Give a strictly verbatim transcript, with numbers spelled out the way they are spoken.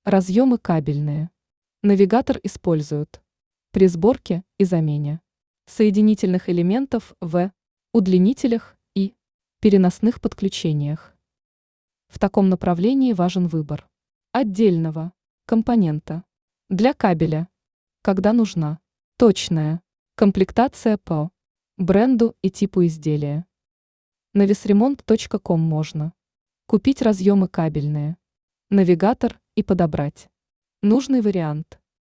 Разъемы кабельные. Навигатор используют при сборке и замене соединительных элементов в удлинителях и переносных подключениях. В таком направлении важен выбор отдельного компонента для кабеля, когда нужна точная комплектация по бренду и типу изделия. На весремонт точка ком можно купить разъемы кабельные, навигатор и подобрать нужный вариант.